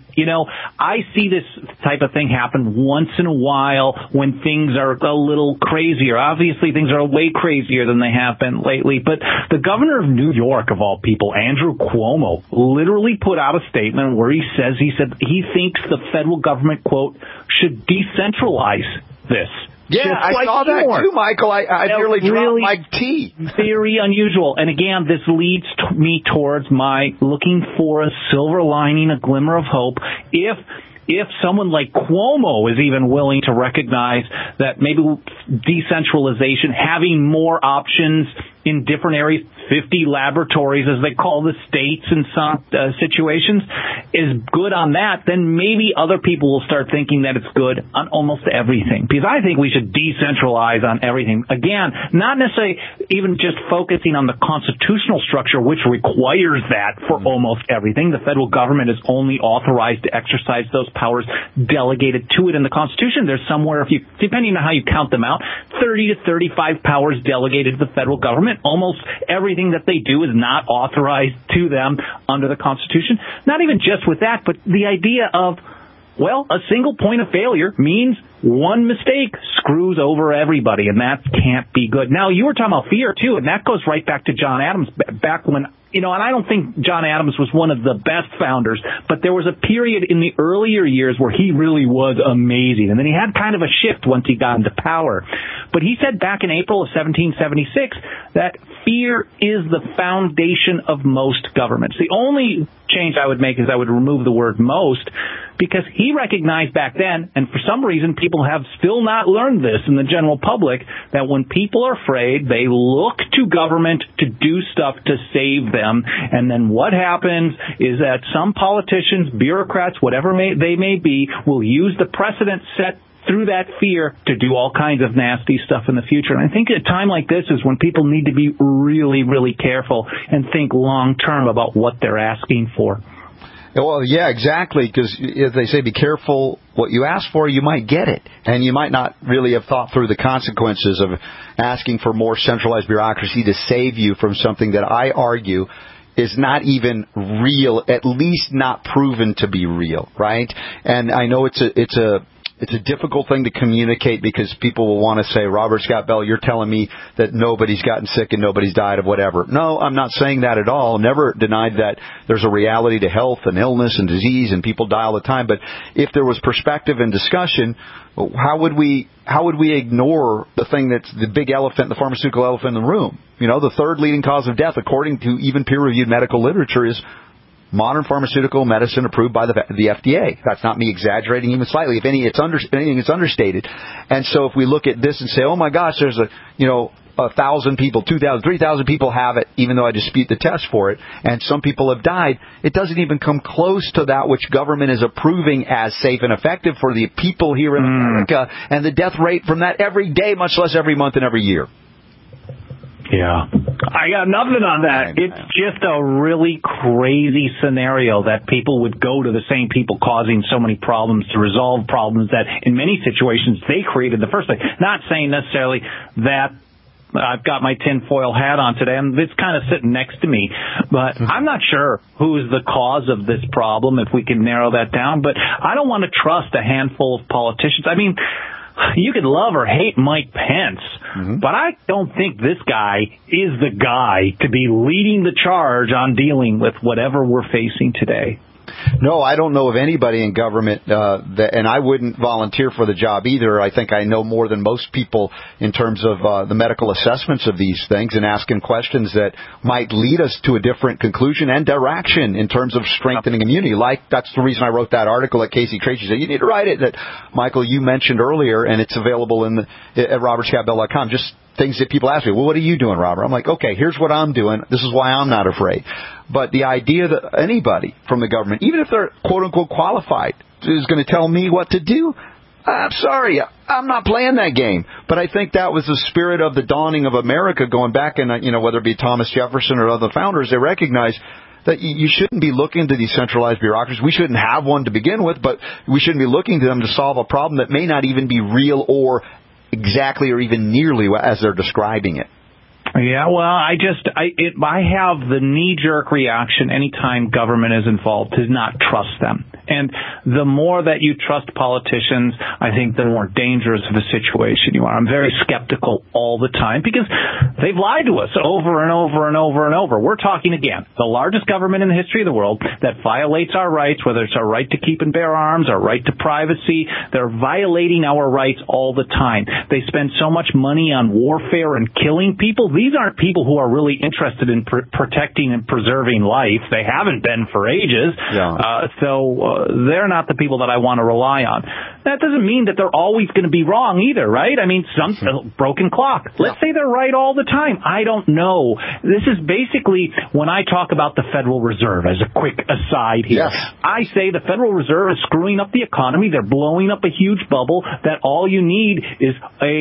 I see this type of thing happen once in a while when things are a little crazier. Obviously, things are way crazier than they have been lately, but the governor of New York, of all people, Andrew Cuomo, literally put out a statement where he said he thinks the federal government, quote, should decentralize this. Yeah, I saw that too, Michael. I nearly dropped my tea. Very unusual. And again, this leads me towards my looking for a silver lining, a glimmer of hope. If someone like Cuomo is even willing to recognize that maybe decentralization, having more options in different areas, 50 laboratories, as they call the states in some situations, is good on that, then maybe other people will start thinking that it's good on almost everything. Because I think we should decentralize on everything. Again, not necessarily even just focusing on the constitutional structure, which requires that for almost everything. The federal government is only authorized to exercise those powers delegated to it in the Constitution. There's somewhere, depending on how you count them out, 30 to 35 powers delegated to the federal government. Almost everything that they do is not authorized to them under the Constitution. Not even just with that, but the idea of, a single point of failure means one mistake screws over everybody, and that can't be good. Now, you were talking about fear, too, and that goes right back to John Adams, back when, and I don't think John Adams was one of the best founders, but there was a period in the earlier years where he really was amazing, and then he had kind of a shift once he got into power. But he said back in April of 1776 that fear is the foundation of most governments. The only change I would make is I would remove the word most, because he recognized back then, and for some reason people have still not learned this in the general public, that when people are afraid, they look to government to do stuff to save them. And then what happens is that some politicians, bureaucrats, whatever they may be, will use the precedent set through that fear to do all kinds of nasty stuff in the future. And I think a time like this is when people need to be really, really careful and think long term about what they're asking for. Well, yeah, exactly, because as they say, be careful what you ask for, you might get it. And you might not really have thought through the consequences of asking for more centralized bureaucracy to save you from something that I argue is not even real, at least not proven to be real, right? And I know it's a It's a difficult thing to communicate because people will want to say, Robert Scott Bell, you're telling me that nobody's gotten sick and nobody's died of whatever. No, I'm not saying that at all. Never denied that there's a reality to health and illness and disease and people die all the time. But if there was perspective and discussion, how would we ignore the thing that's the big elephant, the pharmaceutical elephant in the room? You know, the third leading cause of death, according to even peer-reviewed medical literature, is modern pharmaceutical medicine approved by the FDA. That's not me exaggerating even slightly. If anything, it's understated. And so if we look at this and say, oh my gosh, there's 1,000 people, 2,000, 3,000 people have it, even though I dispute the test for it, and some people have died, it doesn't even come close to that which government is approving as safe and effective for the people here in America, and the death rate from that every day, much less every month and every year. Yeah. I got nothing on that. It's just a really crazy scenario that people would go to the same people causing so many problems to resolve problems that in many situations they created in the first place. Not saying necessarily that I've got my tinfoil hat on today, and it's kind of sitting next to me. But I'm not sure who's the cause of this problem, if we can narrow that down. But I don't want to trust a handful of politicians. I mean, you could love or hate Mike Pence, but I don't think this guy is the guy to be leading the charge on dealing with whatever we're facing today. No, I don't know of anybody in government, and I wouldn't volunteer for the job either. I think I know more than most people in terms of the medical assessments of these things and asking questions that might lead us to a different conclusion and direction in terms of strengthening immunity. Like, that's the reason I wrote that article at Casey Tracy said, you need to write it, that, Michael, you mentioned earlier, and it's available at robertscottbell.com. Just things that people ask me, well, what are you doing, Robert? I'm like, okay, here's what I'm doing. This is why I'm not afraid. But the idea that anybody from the government, even if they're quote-unquote qualified, is going to tell me what to do, I'm sorry, I'm not playing that game. But I think that was the spirit of the dawning of America going back, and whether it be Thomas Jefferson or other founders, they recognized that you shouldn't be looking to decentralized bureaucracies. We shouldn't have one to begin with, but we shouldn't be looking to them to solve a problem that may not even be real or exactly or even nearly as they're describing it. Yeah, well, I have the knee-jerk reaction anytime government is involved to not trust them. And the more that you trust politicians, I think the more dangerous of a situation you are. I'm very skeptical all the time because they've lied to us over and over and over and over. We're talking, again, the largest government in the history of the world that violates our rights, whether it's our right to keep and bear arms, our right to privacy. They're violating our rights all the time. They spend so much money on warfare and killing people. These aren't people who are really interested in protecting and preserving life. They haven't been for ages. Yeah. So they're not the people that I want to rely on. That doesn't mean that they're always going to be wrong either, right? I mean, some broken clock. Let's say they're right all the time. I don't know. This is basically when I talk about the Federal Reserve, as a quick aside here. Yes. I say the Federal Reserve is screwing up the economy. They're blowing up a huge bubble that all you need is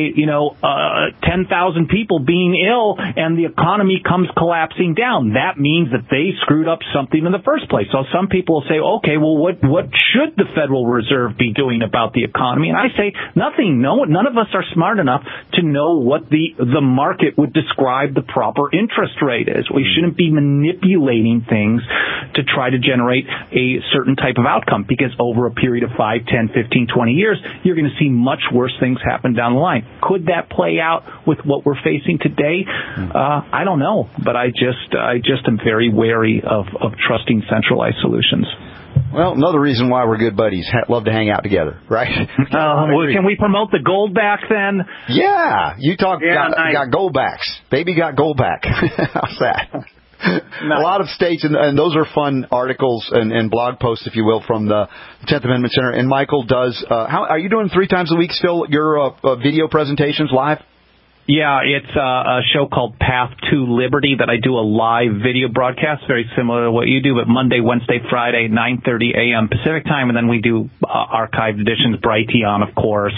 10,000 people being ill and the economy comes collapsing down. That means that they screwed up something in the first place. So some people will say, okay, well, what should the Federal Reserve be doing about the economy? And I say nothing. No, none of us are smart enough to know what the market would describe the proper interest rate is. We shouldn't be manipulating things to try to generate a certain type of outcome, because over a period of 5, 10, 15, 20 years, you're going to see much worse things happen down the line. Could that play out with what we're facing today? I don't know, but I just am very wary of trusting centralized solutions. Well, another reason why we're good buddies. Love to hang out together, right? Can we promote the Goldback then? Yeah, you got Goldbacks. Baby got Goldback. How's that? Nice. A lot of states, and those are fun articles and blog posts, if you will, from the 10th Amendment Center. And Michael does. How are you doing 3 times a week still? Your video presentations live? Yeah, it's a show called Path to Liberty that I do a live video broadcast, very similar to what you do, but Monday, Wednesday, Friday, 9:30 a.m. Pacific time, and then we do archived editions, Brighteon, of course,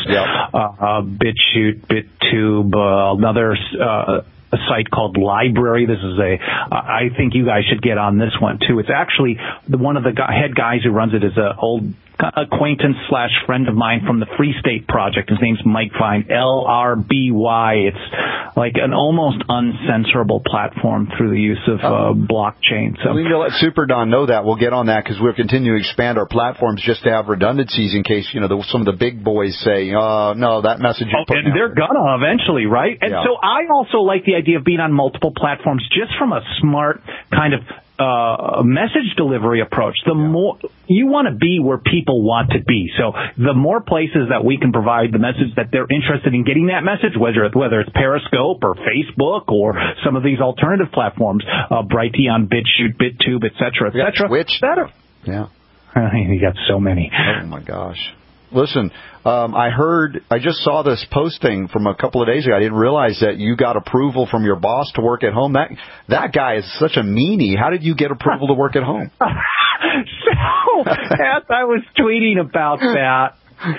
BitChute, BitTube, another a site called Library. This is I think you guys should get on this one too. It's actually one of the head guys who runs it is an old acquaintance / friend of mine from the Free State Project. His name's Mike Vine, LRBY. It's like an almost uncensorable platform through the use of blockchain. So we need to let Super Don know that. We'll get on that because we're continuing to expand our platforms just to have redundancies in case, some of the big boys say, no, that message is putting and they're gonna eventually, right? And so I also like the idea of being on multiple platforms just from a smart kind of message delivery approach. The more you want to be where people want to be. So the more places that we can provide the message that they're interested in getting that message, whether it's Periscope or Facebook or some of these alternative platforms, Brighteon, BitChute, BitTube, et cetera, better. Yeah. You got so many. Oh my gosh. Listen, I just saw this posting from a couple of days ago. I didn't realize that you got approval from your boss to work at home. That guy is such a meanie. How did you get approval to work at home? So, as I was tweeting about that,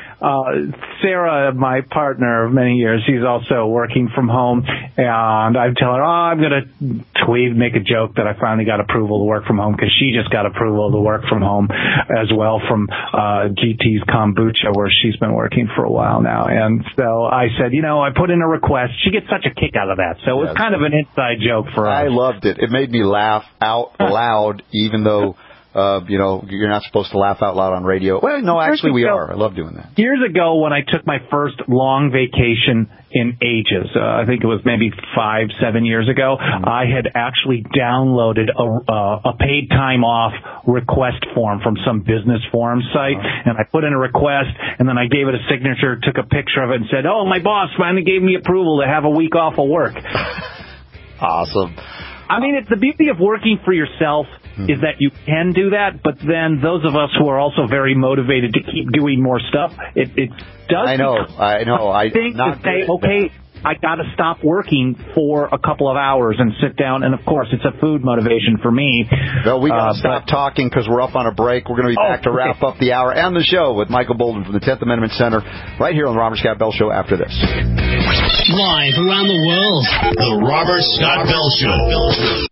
Sarah, my partner of many years, she's also working from home, and I tell her, I'm going to make a joke that I finally got approval to work from home because she just got approval to work from home as well from GT's Kombucha, where she's been working for a while now. And so I said, I put in a request. She gets such a kick out of that. So it was kind of an inside joke for us. I loved it. It made me laugh out loud, even though you're not supposed to laugh out loud on radio. Well, no, actually we are. I love doing that. Years ago when I took my first long vacation in ages, I think it was maybe 5-7 years ago, I had actually downloaded a paid time off request form from some business forum site, and I put in a request, and then I gave it a signature, took a picture of it, and said, my boss finally gave me approval to have a week off of work. Awesome. I mean, it's the beauty of working for yourself is that you can do that, but then those of us who are also very motivated to keep doing more stuff, it does. I know. I think to say, okay, I got to stop working for a couple of hours and sit down, and of course, it's a food motivation for me. Well, we got to stop talking because we're up on a break. We're going to be back to wrap up the hour and the show with Michael Boldin from the 10th Amendment Center right here on the Robert Scott Bell Show after this. Live around the world, the Robert Scott Bell Show.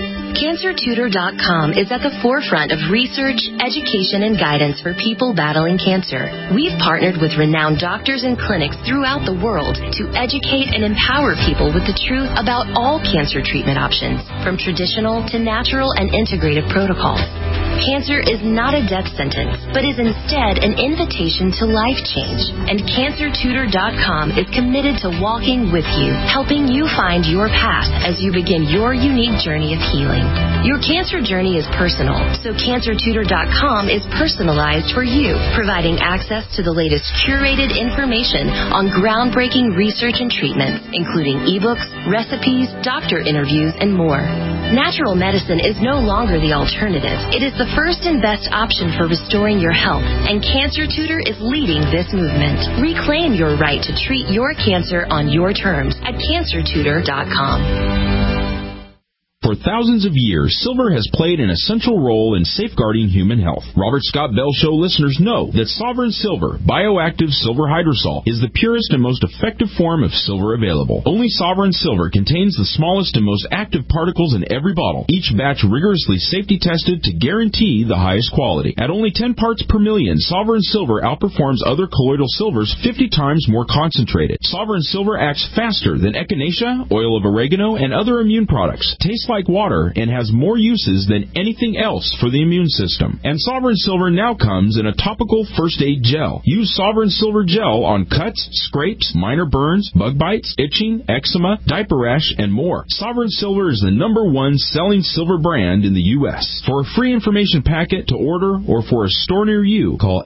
CancerTutor.com is at the forefront of research, education, and guidance for people battling cancer. We've partnered with renowned doctors and clinics throughout the world to educate and empower people with the truth about all cancer treatment options, from traditional to natural and integrative protocols. Cancer is not a death sentence, but is instead an invitation to life change. And CancerTutor.com is committed to walking with you, helping you find your path as you begin your unique journey of healing. Your cancer journey is personal, so CancerTutor.com is personalized for you, providing access to the latest curated information on groundbreaking research and treatments, including ebooks, recipes, doctor interviews, and more. Natural medicine is no longer the alternative. It is the first and best option for restoring your health, and Cancer Tutor is leading this movement. Reclaim your right to treat your cancer on your terms at CancerTutor.com. For thousands of years, silver has played an essential role in safeguarding human health. Robert Scott Bell Show listeners know that Sovereign Silver, bioactive silver hydrosol, is the purest and most effective form of silver available. Only Sovereign Silver contains the smallest and most active particles in every bottle, each batch rigorously safety tested to guarantee the highest quality. At only 10 parts per million, Sovereign Silver outperforms other colloidal silvers 50 times more concentrated. Sovereign Silver acts faster than echinacea, oil of oregano, and other immune products. Tastes like water and has more uses than anything else for the immune system. And Sovereign Silver now comes in a topical first aid gel. Use Sovereign Silver gel on cuts, scrapes, minor burns, bug bites, itching, eczema, diaper rash, and more. Sovereign Silver is the #1 selling silver brand in the U.S. For a free information packet to order or for a store near you, call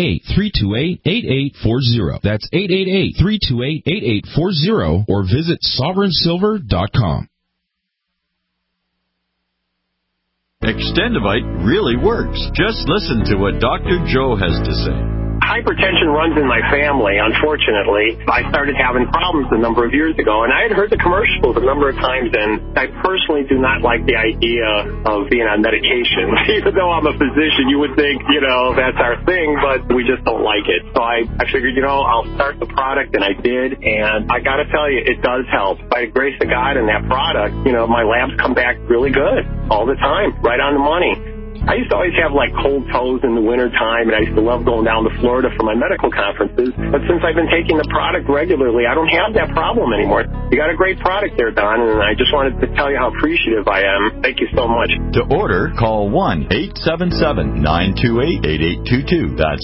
888-328-8840. That's 888-328-8840 or visit SovereignSilver.com. Extendivite really works. Just listen to what Dr. Joe has to say. Hypertension runs in my family, unfortunately. I started having problems a number of years ago, and I had heard the commercials a number of times, and I personally do not like the idea of being on medication. Even though I'm a physician, you would think, that's our thing, but we just don't like it. So I figured, I'll start the product, and I did, and I got to tell you, it does help. By the grace of God and that product, my labs come back really good all the time, right on the money. I used to always have like cold toes in the wintertime, and I used to love going down to Florida for my medical conferences. But since I've been taking the product regularly, I don't have that problem anymore. You got a great product there, Don, and I just wanted to tell you how appreciative I am. Thank you so much. To order, call 1-877-928-8822. That's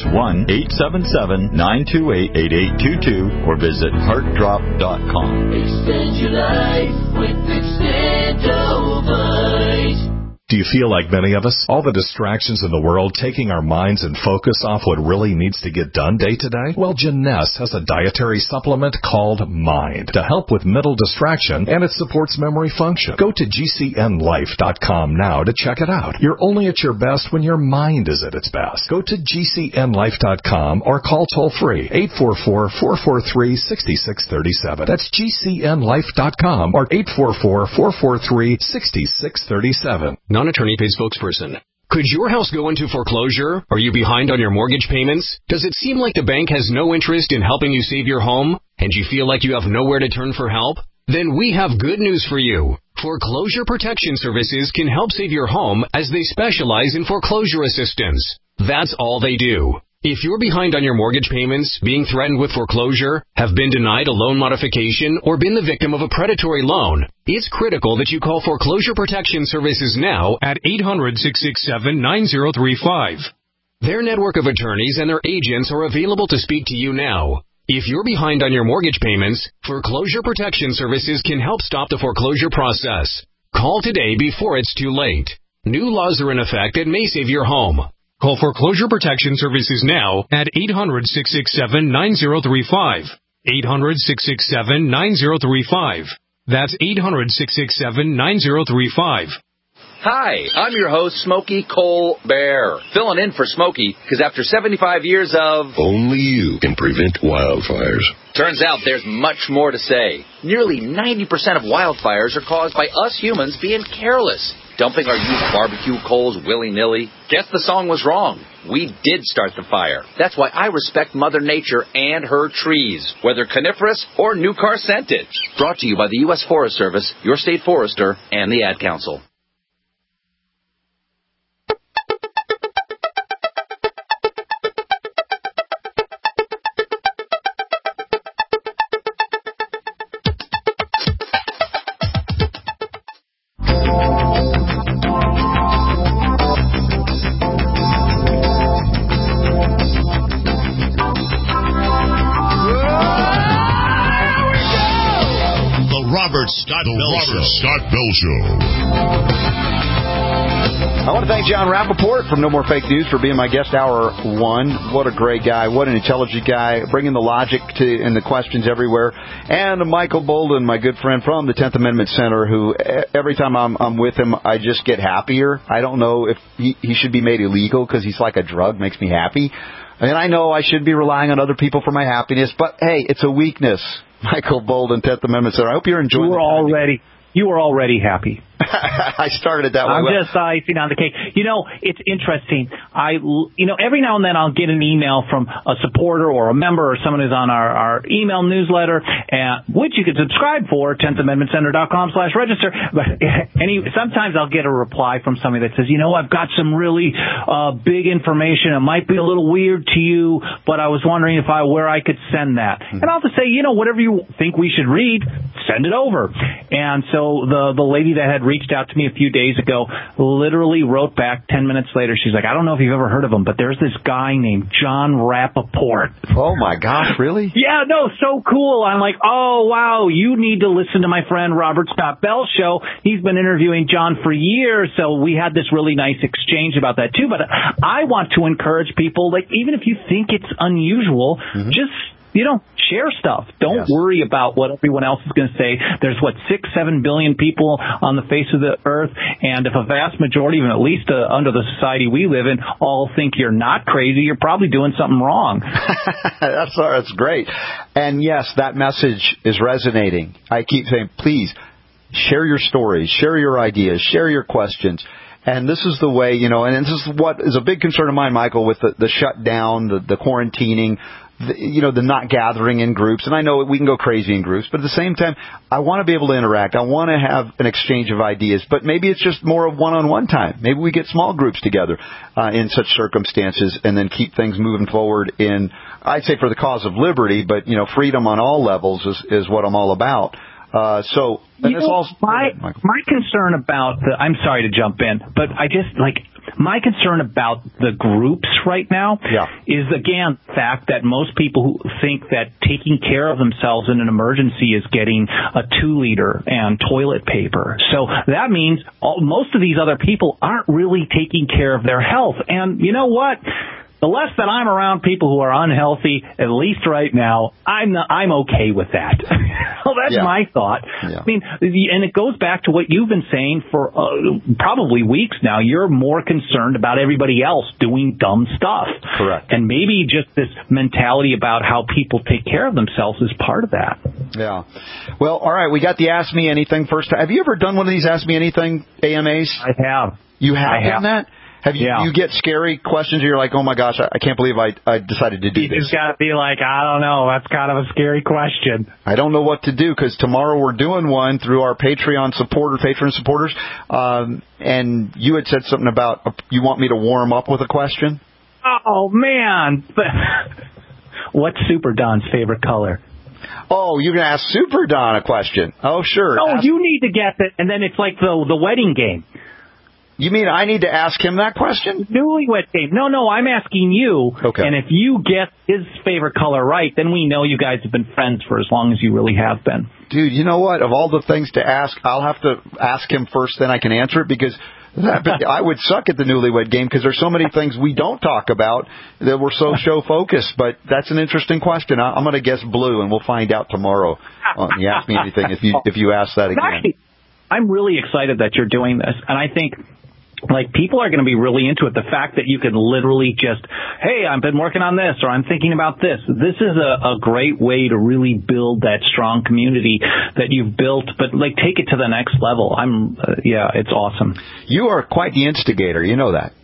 1-877-928-8822, or visit heartdrop.com. Extend your life with Extendovite. Do you feel like many of us? All the distractions in the world taking our minds and focus off what really needs to get done day to day? Well, Jeunesse has a dietary supplement called Mind to help with mental distraction, and it supports memory function. Go to GCNlife.com now to check it out. You're only at your best when your mind is at its best. Go to GCNlife.com or call toll-free 844-443-6637. That's GCNlife.com or 844-443-6637. Non-attorney paid spokesperson. Could your house go into foreclosure? Are you behind on your mortgage payments? Does it seem like the bank has no interest in helping you save your home, and you feel like you have nowhere to turn for help? Then we have good news for you. Foreclosure Protection Services can help save your home as they specialize in foreclosure assistance. That's all they do. If you're behind on your mortgage payments, being threatened with foreclosure, have been denied a loan modification, or been the victim of a predatory loan, it's critical that you call Foreclosure Protection Services now at 800-667-9035. Their network of attorneys and their agents are available to speak to you now. If you're behind on your mortgage payments, Foreclosure Protection Services can help stop the foreclosure process. Call today before it's too late. New laws are in effect that may save your home. Call Foreclosure Protection Services now at 800-667-9035. 800-667-9035. That's 800-667-9035. Hi, I'm your host, Smokey Cole Bear, filling in for Smokey because after 75 years of... Only you can prevent wildfires. Turns out there's much more to say. Nearly 90% of wildfires are caused by us humans being careless, dumping our used barbecue coals willy-nilly. Guess the song was wrong. We did start the fire. That's why I respect Mother Nature and her trees, whether coniferous or new car scented. Brought to you by the U.S. Forest Service, your state forester, and the Ad Council. Scott Bell Show. I want to thank John Rappaport from No More Fake News for being my guest hour one. What a great guy. What an intelligent guy, bringing the logic to and the questions everywhere. And Michael Boldin, my good friend from the 10th Amendment Center, who every time I'm with him, I just get happier. I don't know if he should be made illegal because he's like a drug, makes me happy. And I know I should be relying on other people for my happiness, but hey, it's a weakness. Michael Boldin, 10th Amendment Center. I hope you're enjoying it. You were already happy. I started that way. I'm just icing on the cake. You know, it's interesting. Every now and then I'll get an email from a supporter or a member or someone who's on our email newsletter, which you can subscribe for, 10thamendmentcenter.com/register. But sometimes I'll get a reply from somebody that says, I've got some really big information. It might be a little weird to you, but I was wondering where I could send that. And I'll just say, whatever you think we should read, send it over. And so the lady that had reached out to me a few days ago literally wrote back 10 minutes later. She's like, I don't know if you've ever heard of him, but there's this guy named John Rappaport. Oh, my gosh, really? Yeah, no, so cool. I'm like, oh, wow, you need to listen to my friend Robert Scott Bell Show. He's been interviewing John for years, so we had this really nice exchange about that, too. But I want to encourage people, even if you think it's unusual, just share stuff. Don't worry about what everyone else is going to say. There's, 6-7 billion people on the face of the earth, and if a vast majority of them, at least under the society we live in, all think you're not crazy, you're probably doing something wrong. That's great. And yes, that message is resonating. I keep saying, please, share your stories, share your ideas, share your questions. And this is the way, and this is what is a big concern of mine, Michael, with the shutdown, the quarantining. the not gathering in groups. And I know we can go crazy in groups, but at the same time, I want to be able to interact. I want to have an exchange of ideas, but maybe it's just more of one-on-one time. Maybe we get small groups together in such circumstances and then keep things moving forward in, I'd say, for the cause of liberty, but, freedom on all levels is what I'm all about. My concern about I'm sorry to jump in, but my concern about the groups right now is, again, the fact that most people who think that taking care of themselves in an emergency is getting a 2-liter and toilet paper. So that means most of these other people aren't really taking care of their health. And you know what? The less that I'm around people who are unhealthy, at least right now, I'm okay with that. Well, that's my thought. Yeah. I mean, and it goes back to what you've been saying for probably weeks now. You're more concerned about everybody else doing dumb stuff. Correct. And maybe just this mentality about how people take care of themselves is part of that. Yeah. Well, all right. We got the Ask Me Anything first. Have you ever done one of these Ask Me Anything AMAs? I have. You have done that? Have you, you get scary questions where you're like, oh, my gosh, I can't believe I decided to do this. You just got to be like, I don't know. That's kind of a scary question. I don't know what to do because tomorrow we're doing one through our patron supporters. And you had said something about you want me to warm up with a question? Oh, man. What's Super Don's favorite color? Oh, you're going to ask Super Don a question. Oh, sure. Oh, you need to guess it, and then it's like the wedding game. You mean I need to ask him that question? Newlywed game. No, I'm asking you. Okay. And if you get his favorite color right, then we know you guys have been friends for as long as you really have been. Dude, you know what? Of all the things to ask, I'll have to ask him first, then I can answer it, because I would suck at the Newlywed Game because there's so many things we don't talk about that we're so show-focused. But that's an interesting question. I'm going to guess blue, and we'll find out tomorrow on the Ask Me Anything if you ask that again. Actually, I'm really excited that you're doing this, and I think people are going to be really into it. The fact that you can literally just, hey, I've been working on this, or I'm thinking about this. This is a great way to really build that strong community that you've built, but take it to the next level. It's awesome. You are quite the instigator. You know that.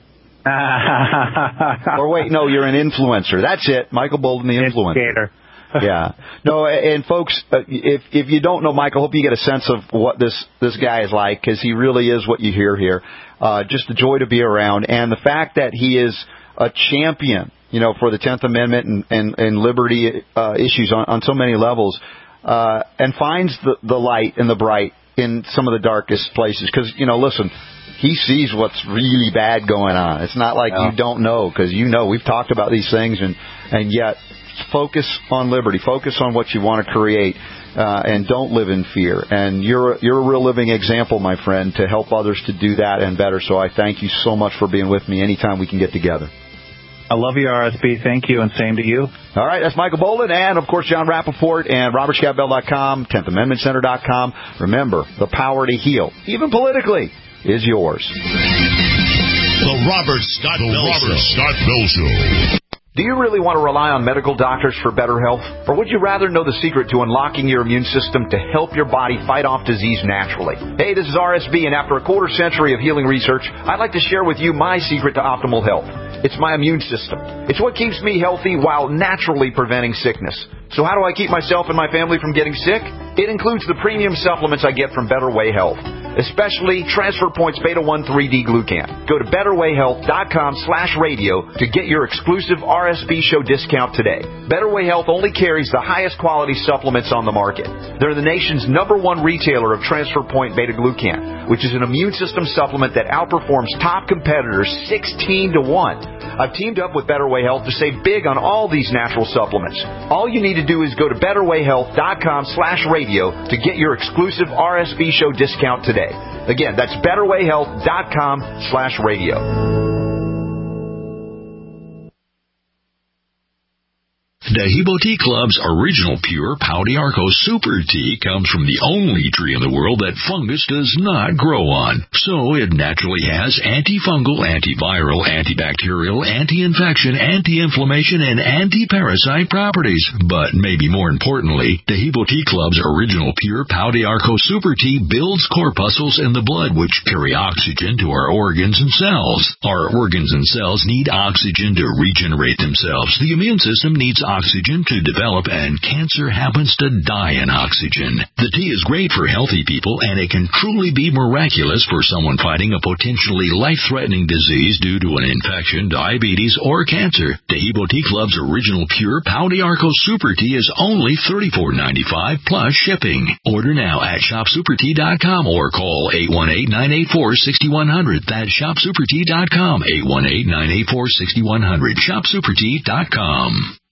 Or wait, no, you're an influencer. That's it. Michael Bolden, the influencer. Yeah. No, and folks, if you don't know Michael, hope you get a sense of what this guy is like, because he really is what you hear here. Just a joy to be around. And the fact that he is a champion, for the 10th Amendment and liberty issues on so many levels, and finds the light and the bright in some of the darkest places. Because, listen, he sees what's really bad going on. It's not like you don't know, because we've talked about these things, and yet focus on liberty, focus on what you want to create, and don't live in fear. And you're a real living example, my friend, to help others to do that and better. So I thank you so much for being with me anytime we can get together. I love you, RSB. Thank you, and same to you. All right, that's Michael Bolden, and, of course, John Rappaport, and RobertScottBell.com, 10thamendmentcenter.com. Remember, the power to heal, even politically, is yours. The Robert Scott Bell Show. Do you really want to rely on medical doctors for better health? Or would you rather know the secret to unlocking your immune system to help your body fight off disease naturally? Hey, this is RSB, and after a quarter century of healing research, I'd like to share with you my secret to optimal health. It's my immune system. It's what keeps me healthy while naturally preventing sickness. So how do I keep myself and my family from getting sick? It includes the premium supplements I get from Better Way Health, especially Transfer Points Beta-1 3D Glucan. Go to BetterWayHealth.com/radio to get your exclusive RSB show discount today. Better Way Health only carries the highest quality supplements on the market. They're the nation's #1 retailer of Transfer Point Beta Glucan, which is an immune system supplement that outperforms top competitors 16-1. I've teamed up with Better Way Health to save big on all these natural supplements. All you need to do is go to BetterWayHealth.com/radio to get your exclusive RSB show discount today. Again, that's BetterWayHealth.com/radio. Dahibo Tea Club's original pure Pau d'Arco Super Tea comes from the only tree in the world that fungus does not grow on. So it naturally has antifungal, antiviral, antibacterial, anti-infection, anti-inflammation, and anti-parasite properties. But maybe more importantly, Dahibo Tea Club's original pure Pau d'Arco Super Tea builds corpuscles in the blood which carry oxygen to our organs and cells. Our organs and cells need oxygen to regenerate themselves. The immune system needs oxygen oxygen to develop, and cancer happens to die in oxygen. The tea is great for healthy people, and it can truly be miraculous for someone fighting a potentially life-threatening disease due to an infection, diabetes, or cancer. Taheebo Tea Club's original pure Pau d'Arco Super Tea is only $34.95 plus shipping. Order now at shopsupertea.com or call 818-984-6100. That's shopsupertea.com, 818-984-6100, shopsupertea.com.